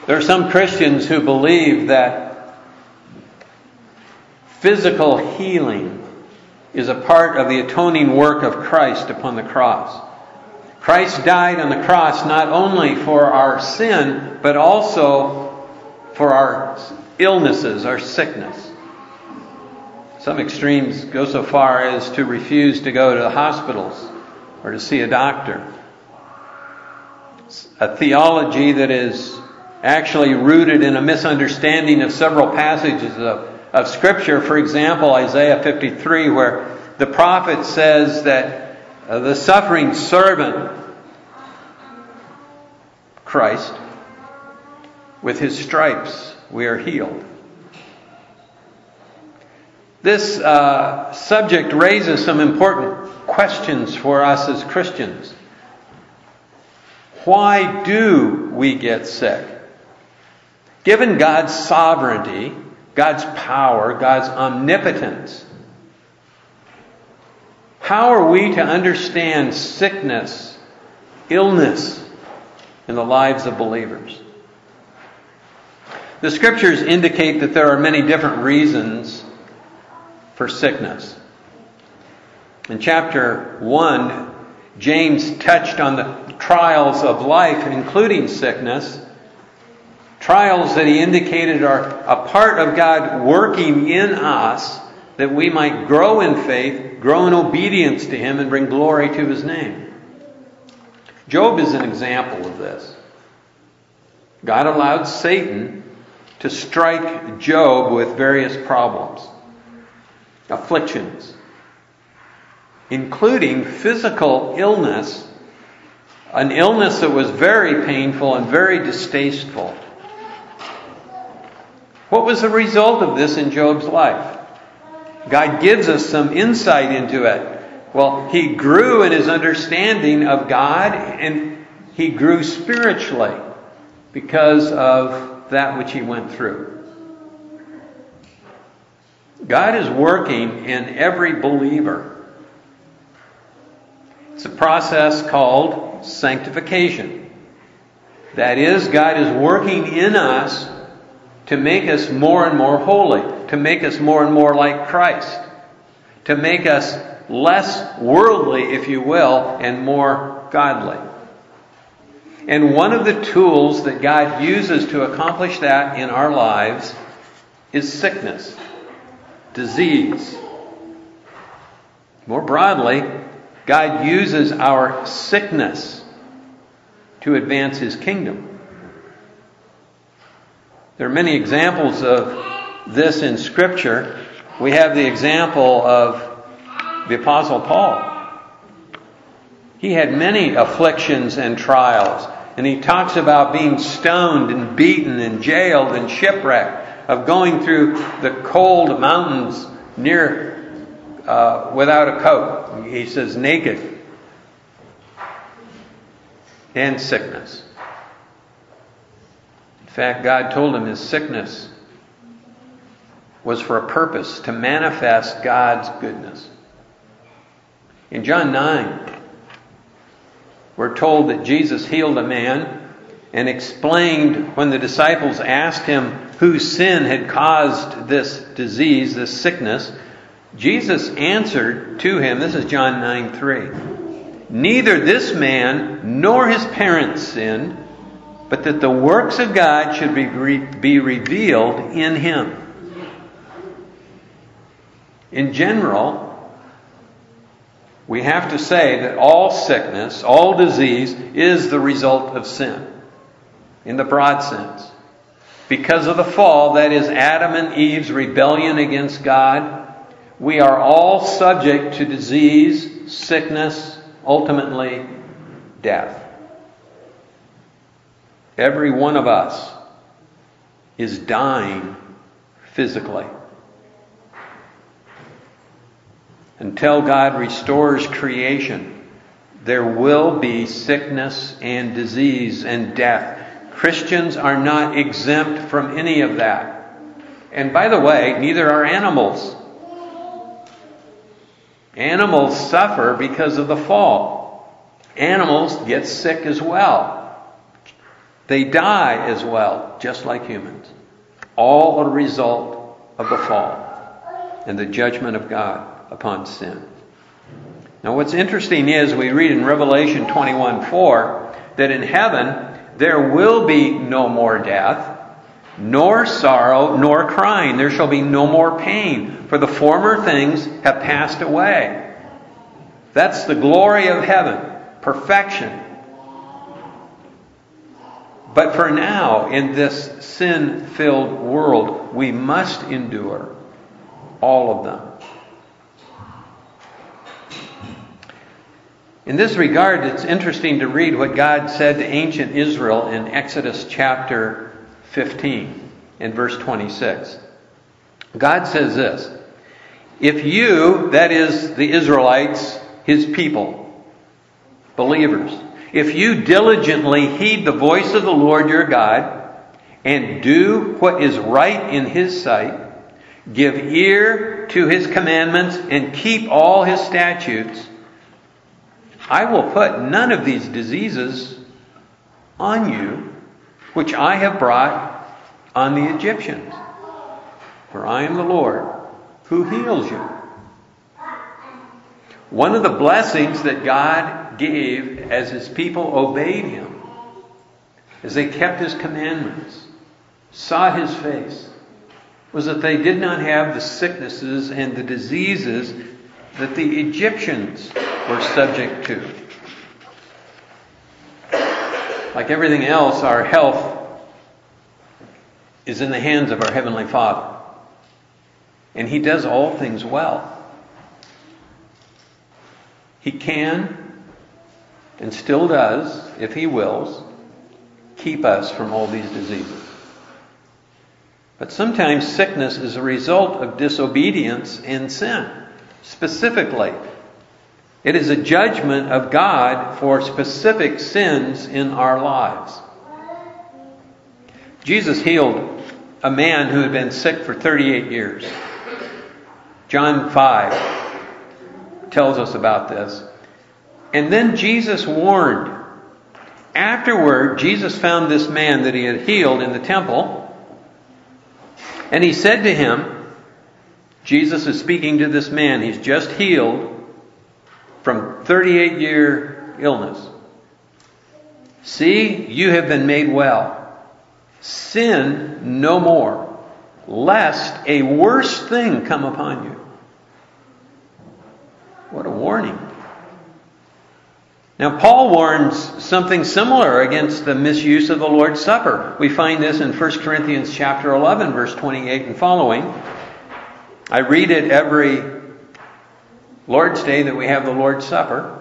There are some Christians who believe that physical healing is a part of the atoning work of Christ upon the cross. Christ died on the cross not only for our sin, but also for our illnesses, our sickness. Some extremes go so far as to refuse to go to the hospitals or to see a doctor. A theology that is actually rooted in a misunderstanding of several passages of Scripture. For example, Isaiah 53, where the prophet says that the suffering servant, Christ, with his stripes we are healed. This subject raises some important questions for us as Christians. Why do we get sick? Given God's sovereignty, God's power, God's omnipotence, how are we to understand sickness, illness in the lives of believers? The Scriptures indicate that there are many different reasons for sickness. In chapter 1, James touched on the trials of life, including sickness. Trials that he indicated are a part of God working in us that we might grow in faith, grow in obedience to Him, and bring glory to His name. Job is an example of this. God allowed Satan to strike Job with various problems, afflictions, including physical illness, an illness that was very painful and very distasteful. What was the result of this in Job's life? God gives us some insight into it. Well, he grew in his understanding of God, and he grew spiritually because of that which he went through. God is working in every believer. It's a process called sanctification. That is, God is working in us to make us more and more holy, to make us more and more like Christ, to make us less worldly, if you will, and more godly. And one of the tools that God uses to accomplish that in our lives is sickness, disease. More broadly, God uses our sickness to advance His kingdom. There are many examples of this in Scripture. We have the example of the Apostle Paul. He had many afflictions and trials. And he talks about being stoned and beaten and jailed and shipwrecked, of going through the cold mountains without a coat. He says naked. And sickness. In fact, God told him his sickness was for a purpose, to manifest God's goodness. In John 9, we're told that Jesus healed a man and explained when the disciples asked him whose sin had caused this disease, this sickness. Jesus answered to him, this is John 9:3, "Neither this man nor his parents sinned, but that the works of God should be revealed in him." In general, we have to say that all sickness, all disease is the result of sin, in the broad sense. Because of the fall, that is Adam and Eve's rebellion against God, we are all subject to disease, sickness, ultimately death. Every one of us is dying physically. Until God restores creation, there will be sickness and disease and death. Christians are not exempt from any of that. And by the way, neither are animals. Animals suffer because of the fall. Animals get sick as well. They die as well, just like humans. All a result of the fall and the judgment of God upon sin. Now what's interesting is we read in Revelation 21:4 that in heaven there will be no more death, nor sorrow, nor crying. There shall be no more pain, for the former things have passed away. That's the glory of heaven, perfection. But for now, in this sin-filled world, we must endure all of them. In this regard, it's interesting to read what God said to ancient Israel in Exodus chapter 15 and verse 26. God says this, "If you," that is the Israelites, His people, believers, "if you diligently heed the voice of the Lord your God and do what is right in His sight, give ear to His commandments and keep all His statutes, I will put none of these diseases on you, which I have brought on the Egyptians. For I am the Lord who heals you." One of the blessings that God gave as His people obeyed Him, as they kept His commandments, sought His face, was that they did not have the sicknesses and the diseases that the Egyptians were subject to. Like everything else, our health is in the hands of our Heavenly Father. And He does all things well. He can, and still does, if He wills, keep us from all these diseases. But sometimes sickness is a result of disobedience and sin. Specifically, it is a judgment of God for specific sins in our lives. Jesus healed a man who had been sick for 38 years. John 5 tells us about this. And then Jesus warned. Afterward, Jesus found this man that He had healed in the temple. And He said to him, Jesus is speaking to this man he's just healed from 38-year illness. "See, you have been made well. Sin no more, lest a worse thing come upon you." What a warning. Now, Paul warns something similar against the misuse of the Lord's Supper. We find this in 1 Corinthians chapter 11, verse 28 and following. I read it every Lord's Day that we have the Lord's Supper.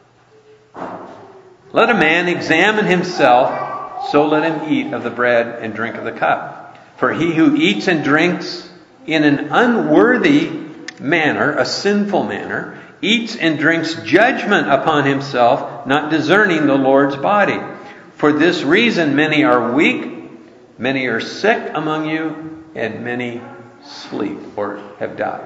"Let a man examine himself, so let him eat of the bread and drink of the cup. For he who eats and drinks in an unworthy manner, a sinful manner, eats and drinks judgment upon himself, not discerning the Lord's body. For this reason many are weak, many are sick among you, and many sleep or have died."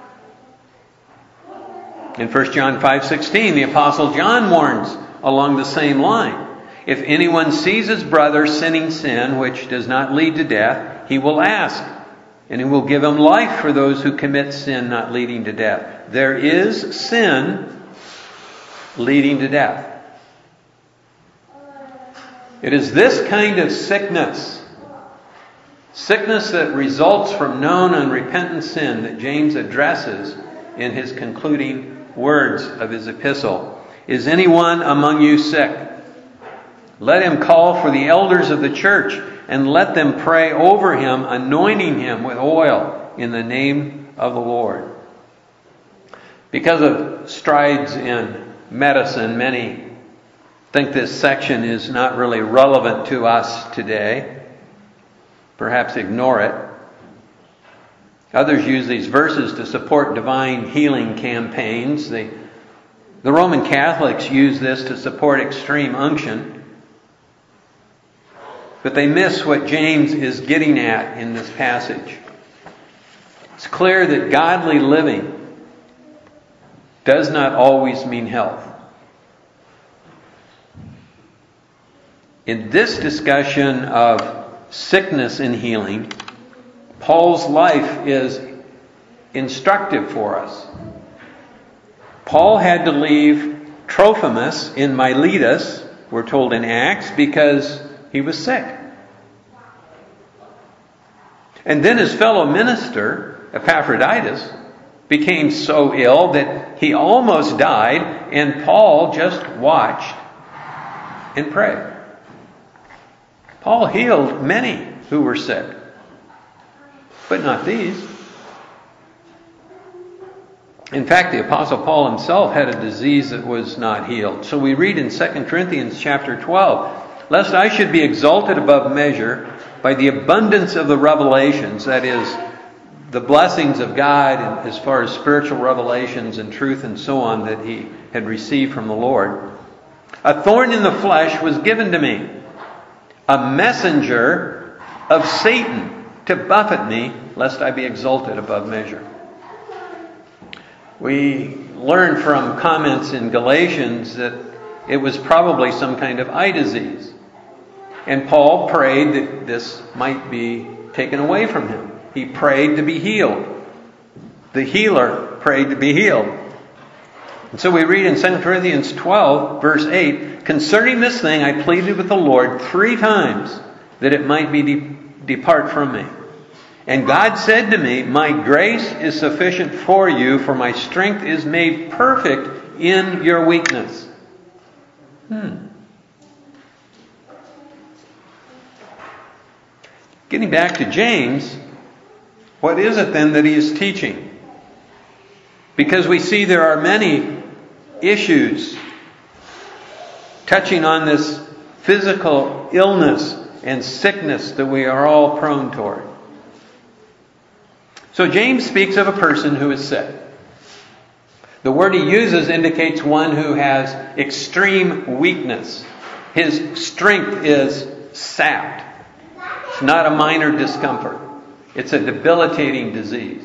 In 1 John 5:16, the Apostle John warns along the same line. "If anyone sees his brother sinning sin which does not lead to death, he will ask, and He will give him life for those who commit sin not leading to death." There is sin leading to death. It is this kind of sickness that results from known unrepentant sin, that James addresses in his concluding words of his epistle. "Is anyone among you sick? Let him call for the elders of the church, and let them pray over him, anointing him with oil in the name of the Lord." Because of strides in medicine, many think this section is not really relevant to us today. Perhaps ignore it. Others use these verses to support divine healing campaigns. The Roman Catholics use this to support extreme unction. But they miss what James is getting at in this passage. It's clear that godly living does not always mean health. In this discussion of sickness and healing, Paul's life is instructive for us. Paul had to leave Trophimus in Miletus, we're told in Acts, because he was sick. And then his fellow minister, Epaphroditus, became so ill that he almost died, and Paul just watched and prayed. Paul healed many who were sick, but not these. In fact, the Apostle Paul himself had a disease that was not healed. So we read in 2 Corinthians chapter 12, lest I should be exalted above measure by the abundance of the revelations, that is, the blessings of God as far as spiritual revelations and truth and so on that he had received from the Lord. A thorn in the flesh was given to me, a messenger of Satan to buffet me, lest I be exalted above measure. We learn from comments in Galatians that it was probably some kind of eye disease. And Paul prayed that this might be taken away from him. He prayed to be healed. The healer prayed to be healed. And so we read in 2 Corinthians 12, verse 8, concerning this thing I pleaded with the Lord 3 times that it might be depart from me. And God said to me, my grace is sufficient for you, for my strength is made perfect in your weakness. Getting back to James, what is it then that he is teaching? Because we see there are many issues touching on this physical illness and sickness that we are all prone toward. So James speaks of a person who is sick. The word he uses indicates one who has extreme weakness. His strength is sapped. It's not a minor discomfort. It's a debilitating disease.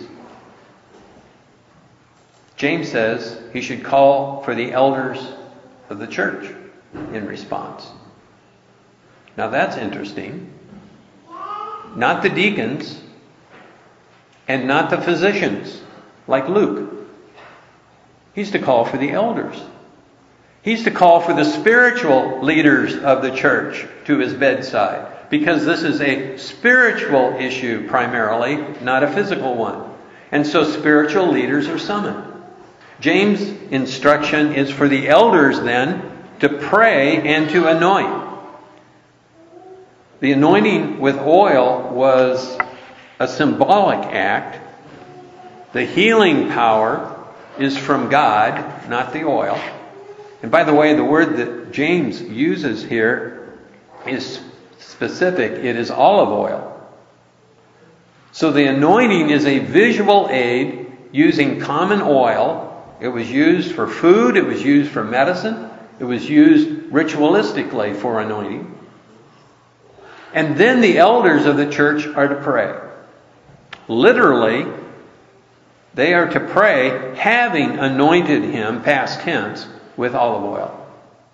James says he should call for the elders of the church in response. Now that's interesting. Not the deacons and not the physicians like Luke. He's to call for the elders. He's to call for the spiritual leaders of the church to his bedside, because this is a spiritual issue primarily, not a physical one. And so spiritual leaders are summoned. James' instruction is for the elders then to pray and to anoint. The anointing with oil was a symbolic act. The healing power is from God, not the oil. And by the way, the word that James uses here is specific. It is olive oil. So the anointing is a visual aid using common oil. It was used for food. It was used for medicine. It was used ritualistically for anointing. And then the elders of the church are to pray. Literally, they are to pray having anointed him, past tense, with olive oil.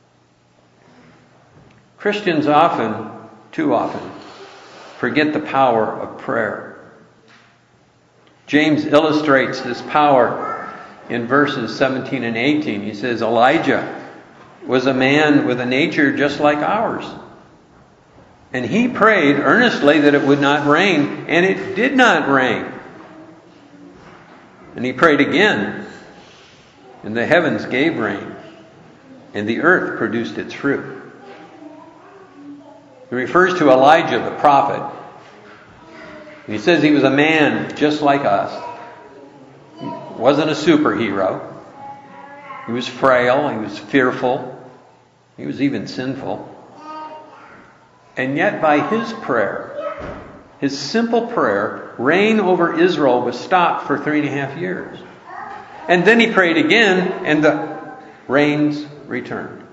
Christians often, too often, forget the power of prayer. James illustrates this power in verses 17 and 18. He says, Elijah was a man with a nature just like ours. And he prayed earnestly that it would not rain, and it did not rain. And he prayed again, and the heavens gave rain, and the earth produced its fruit. He refers to Elijah the prophet. He says he was a man just like us. He wasn't a superhero. He was frail, he was fearful, he was even sinful. And yet by his prayer, his simple prayer, rain over Israel was stopped for 3.5 years. And then he prayed again, and the rains returned.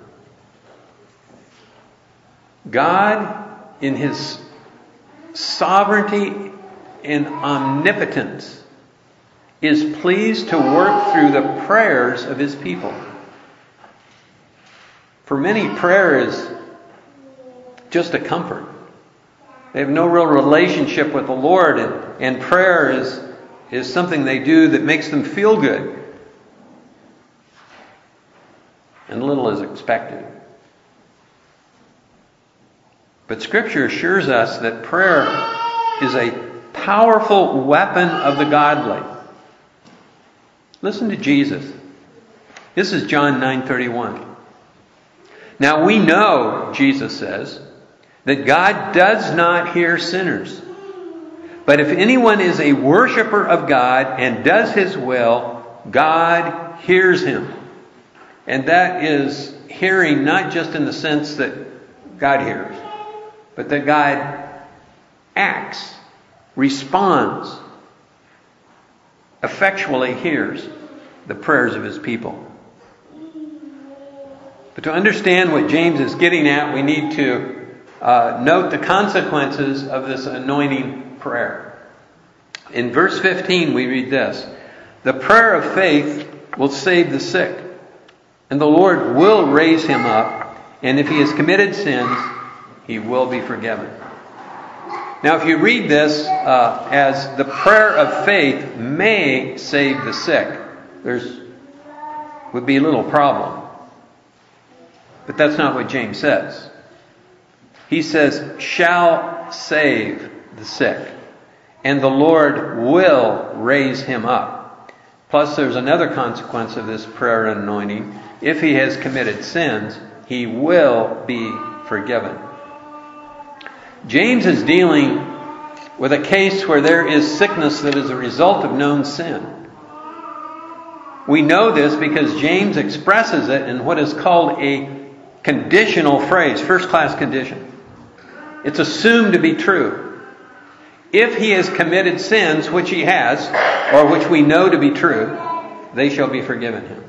God, in his sovereignty and omnipotence, is pleased to work through the prayers of his people. For many, prayer is just a comfort. They have no real relationship with the Lord, and prayer is something they do that makes them feel good. And little is expected. But Scripture assures us that prayer is a powerful weapon of the godly. Listen to Jesus. This is John 9:31. Now we know, Jesus says, that God does not hear sinners. But if anyone is a worshiper of God and does His will, God hears him. And that is hearing not just in the sense that God hears, but that God acts, responds, effectually hears the prayers of His people. But to understand what James is getting at, we need to note the consequences of this anointing prayer. In verse 15 we read this: the prayer of faith will save the sick, and the Lord will raise him up, and if he has committed sins, he will be forgiven. Now if you read this as the prayer of faith may save the sick, would be a little problem. But that's not what James says. He says, shall save the sick, and the Lord will raise him up. Plus there's another consequence of this prayer and anointing. If he has committed sins, he will be forgiven. James is dealing with a case where there is sickness that is a result of known sin. We know this because James expresses it in what is called a conditional phrase, first-class condition. It's assumed to be true. If he has committed sins, which he has, or which we know to be true, they shall be forgiven him.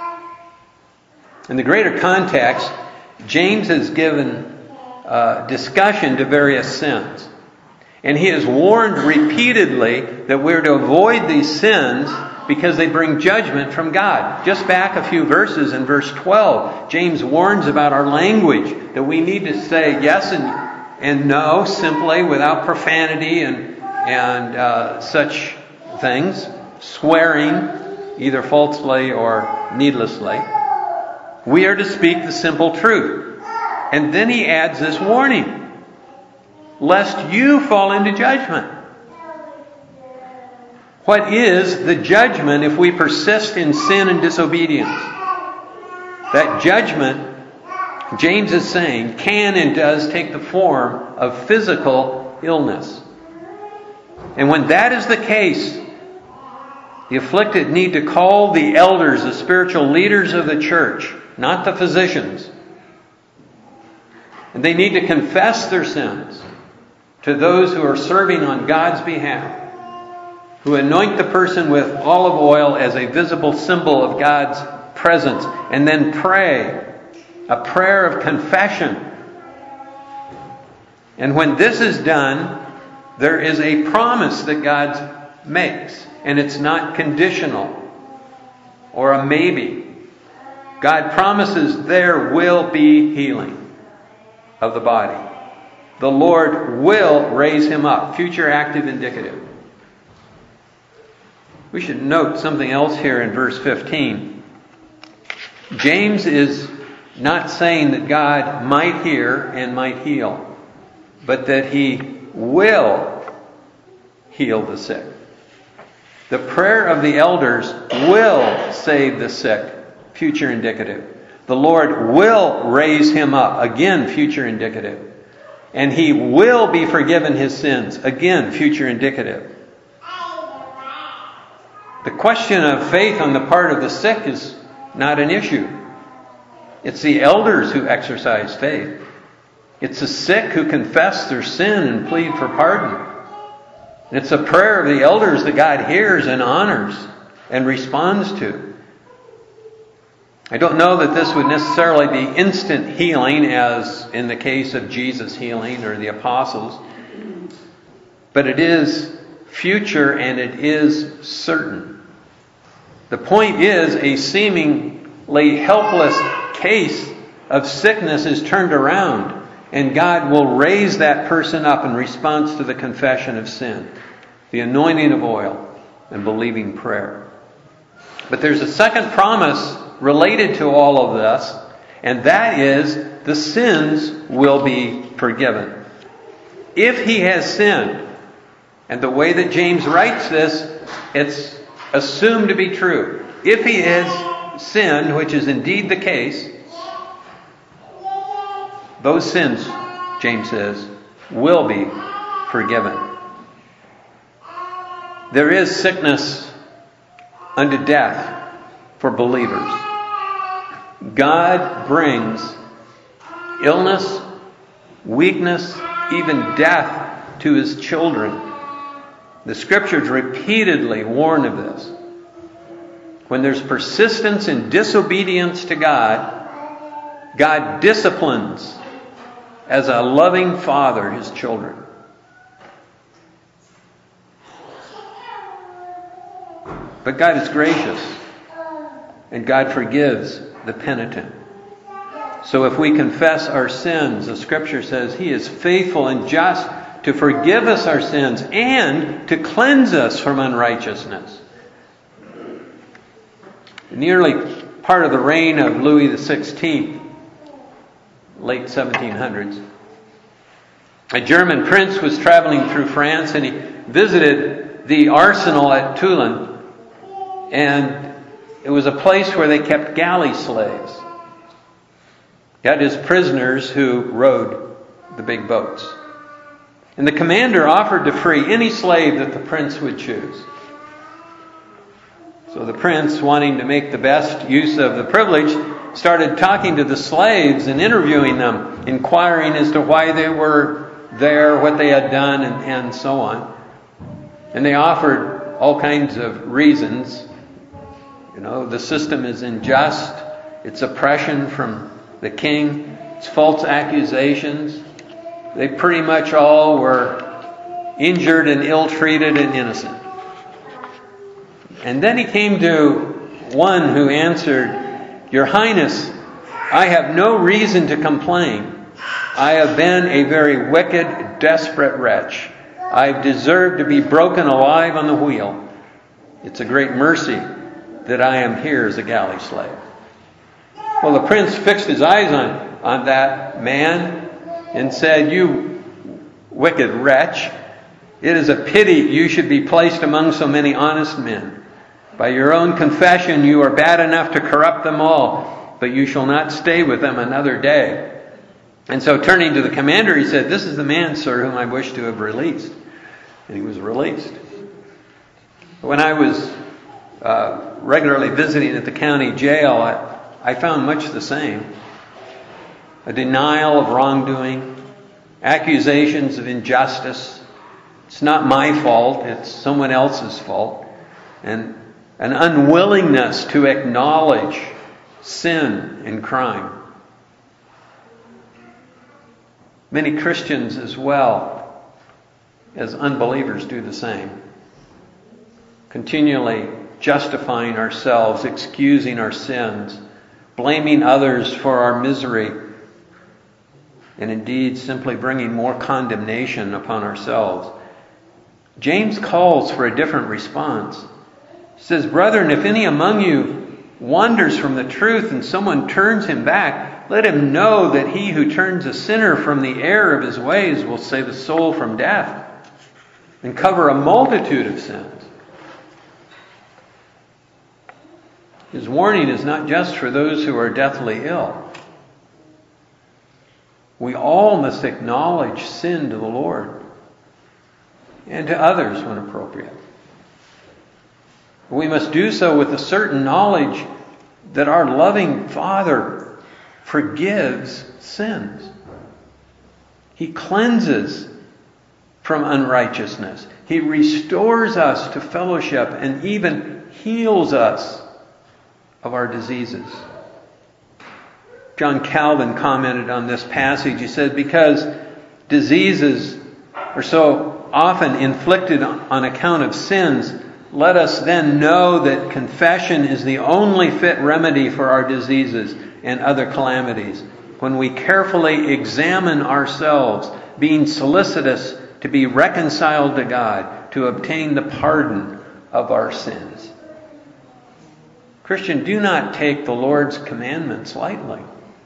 In the greater context, James has given discussion to various sins. And he has warned repeatedly that we're to avoid these sins because they bring judgment from God. Just back a few verses in verse 12, James warns about our language, that we need to say yes and no simply without profanity and such things, swearing either falsely or needlessly. We are to speak the simple truth. And then he adds this warning: lest you fall into judgment. What is the judgment if we persist in sin and disobedience? That judgment, James is saying, can and does take the form of physical illness. And when that is the case, the afflicted need to call the elders, the spiritual leaders of the church, not the physicians. And they need to confess their sins to those who are serving on God's behalf, who anoint the person with olive oil as a visible symbol of God's presence, and then pray a prayer of confession. And when this is done, there is a promise that God makes, and it's not conditional or a maybe. God promises there will be healing of the body. The Lord will raise him up. Future active indicative. We should note something else here in verse 15. James is not saying that God might hear and might heal, but that he will heal the sick. The prayer of the elders will save the sick. Future indicative. The Lord will raise him up. Again, future indicative. And he will be forgiven his sins. Again, future indicative. The question of faith on the part of the sick is not an issue. It's the elders who exercise faith. It's the sick who confess their sin and plead for pardon. And it's the prayer of the elders that God hears and honors and responds to. I don't know that this would necessarily be instant healing, as in the case of Jesus' healing or the apostles. But it is future and it is certain. The point is, a seemingly helpless case of sickness is turned around, And God will raise that person up in response to the confession of sin, the anointing of oil, and believing prayer. But there's a second promise related to all of this, and that is the sins will be forgiven. If he has sinned, and the way that James writes this, it's assumed to be true. If he has sinned, which is indeed the case, those sins, James says, will be forgiven. There is sickness unto death for believers. God brings illness, weakness, even death to His children. The Scriptures repeatedly warn of this. When there's persistence in disobedience to God, God disciplines as a loving father His children. But God is gracious, and God forgives the penitent. So if we confess our sins, the Scripture says He is faithful and just to forgive us our sins and to cleanse us from unrighteousness. In the early part of the reign of Louis XVI, late 1700s, a German prince was traveling through France, and he visited the arsenal at Toulon, and it was a place where they kept galley slaves. That is, prisoners who rowed the big boats. And the commander offered to free any slave that the prince would choose. So the prince, wanting to make the best use of the privilege, started talking to the slaves and interviewing them, inquiring as to why they were there, what they had done, and so on. And they offered all kinds of reasons. You know, the system is unjust, it's oppression from the king, it's false accusations. They pretty much all were injured and ill-treated and innocent. And then he came to one who answered, "Your Highness, I have no reason to complain. I have been a very wicked, desperate wretch. I've deserved to be broken alive on the wheel. It's a great mercy that I am here as a galley slave." Well, the prince fixed his eyes on that man and said, "You wicked wretch, it is a pity you should be placed among so many honest men. By your own confession, you are bad enough to corrupt them all, but you shall not stay with them another day." And so turning to the commander, he said, "This is the man, sir, whom I wish to have released." And he was released. When I was regularly visiting at the county jail, I found much the same. A denial of wrongdoing, accusations of injustice. It's not my fault, it's someone else's fault. And an unwillingness to acknowledge sin and crime. Many Christians as well as unbelievers do the same. Continually justifying ourselves, excusing our sins, blaming others for our misery, and indeed simply bringing more condemnation upon ourselves. James calls for a different response. He says, "Brethren, if any among you wanders from the truth and someone turns him back, let him know that he who turns a sinner from the error of his ways will save the soul from death and cover a multitude of sins." His warning is not just for those who are deathly ill. We all must acknowledge sin to the Lord and to others when appropriate. We must do so with a certain knowledge that our loving Father forgives sins. He cleanses from unrighteousness. He restores us to fellowship and even heals us of our diseases. John Calvin commented on this passage. He said, "Because diseases are so often inflicted on account of sins, let us then know that confession is the only fit remedy for our diseases and other calamities, when we carefully examine ourselves, being solicitous to be reconciled to God, to obtain the pardon of our sins. Christian, do not take the Lord's commandments lightly.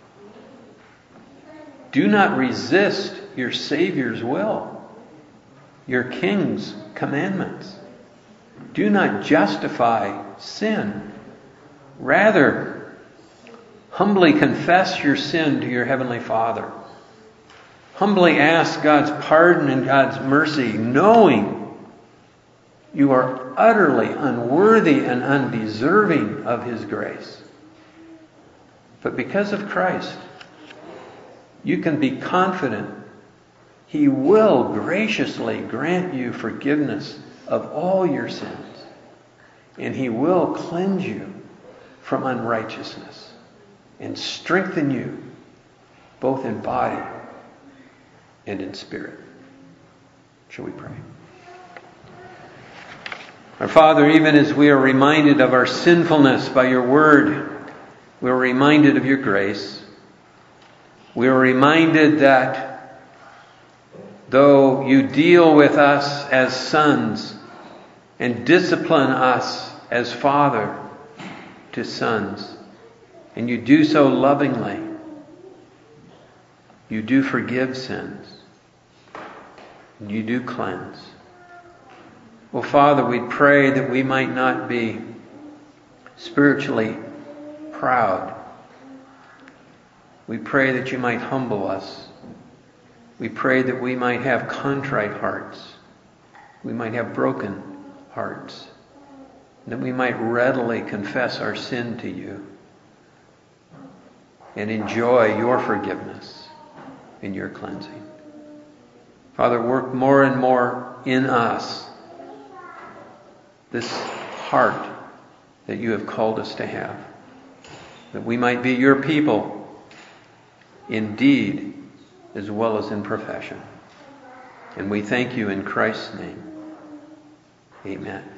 Do not resist your Savior's will, your King's commandments. Do not justify sin. Rather, humbly confess your sin to your Heavenly Father. Humbly ask God's pardon and God's mercy, knowing you are utterly unworthy and undeserving of His grace. But because of Christ, you can be confident He will graciously grant you forgiveness of all your sins, and He will cleanse you from unrighteousness and strengthen you both in body and in spirit. Shall we pray? Our Father, even as we are reminded of our sinfulness by your word, we are reminded of your grace. We are reminded that though you deal with us as sons and discipline us as father to sons, and you do so lovingly, you do forgive sins, and you do cleanse. Well, Father, we pray that we might not be spiritually proud. We pray that you might humble us. We pray that we might have contrite hearts. We might have broken hearts. That we might readily confess our sin to you and enjoy your forgiveness and your cleansing. Father, work more and more in us this heart that you have called us to have, that we might be your people in deed as well as in profession. And we thank you in Christ's name. Amen.